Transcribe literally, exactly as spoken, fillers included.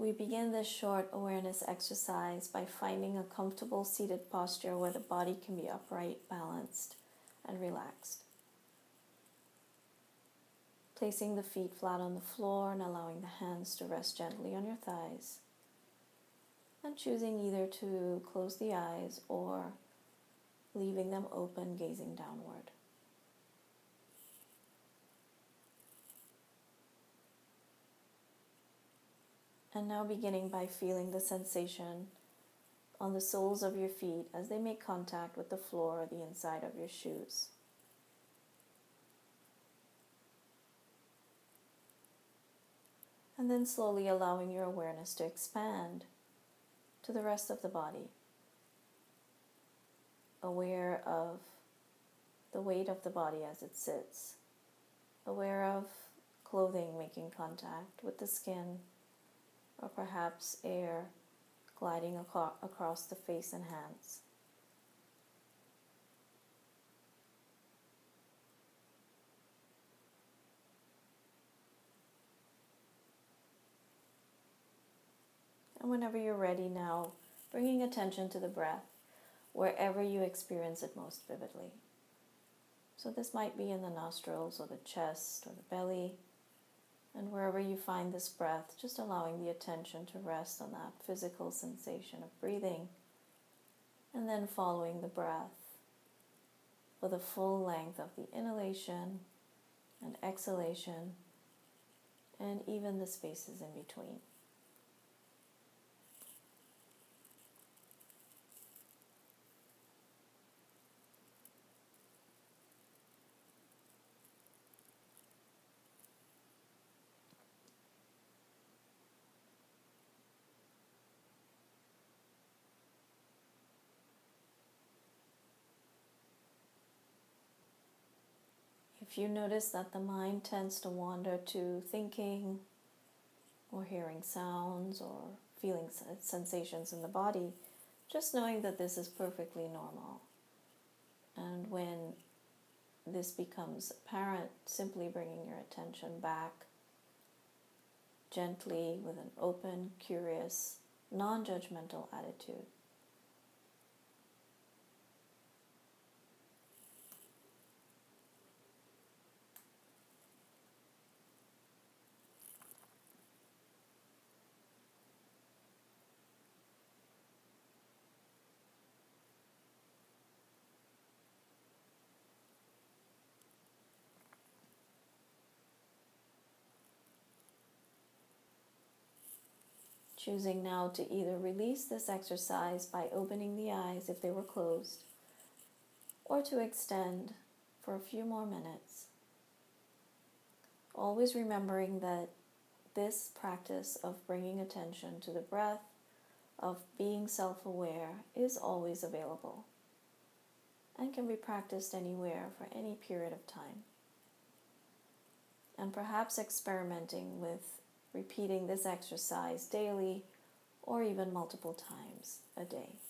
We begin this short awareness exercise by finding a comfortable seated posture where the body can be upright, balanced, and relaxed. Placing the feet flat on the floor and allowing the hands to rest gently on your thighs. And choosing either to close the eyes or leaving them open, gazing downward. And now beginning by feeling the sensation on the soles of your feet as they make contact with the floor or the inside of your shoes. And then slowly allowing your awareness to expand to the rest of the body. Aware of the weight of the body as it sits. Aware of clothing making contact with the skin, or perhaps air gliding aco- across the face and hands. And whenever you're ready now, bringing attention to the breath, wherever you experience it most vividly. So this might be in the nostrils or the chest or the belly, and wherever you find this breath, just allowing the attention to rest on that physical sensation of breathing, and then following the breath for the full length of the inhalation and exhalation, and even the spaces in between. If you notice that the mind tends to wander to thinking or hearing sounds or feeling sensations in the body, just knowing that this is perfectly normal. And when this becomes apparent, simply bringing your attention back gently with an open, curious, non-judgmental attitude. Choosing now to either release this exercise by opening the eyes if they were closed, or to extend for a few more minutes. Always remembering that this practice of bringing attention to the breath, of being self-aware, is always available and can be practiced anywhere for any period of time. And perhaps experimenting with repeating this exercise daily or even multiple times a day.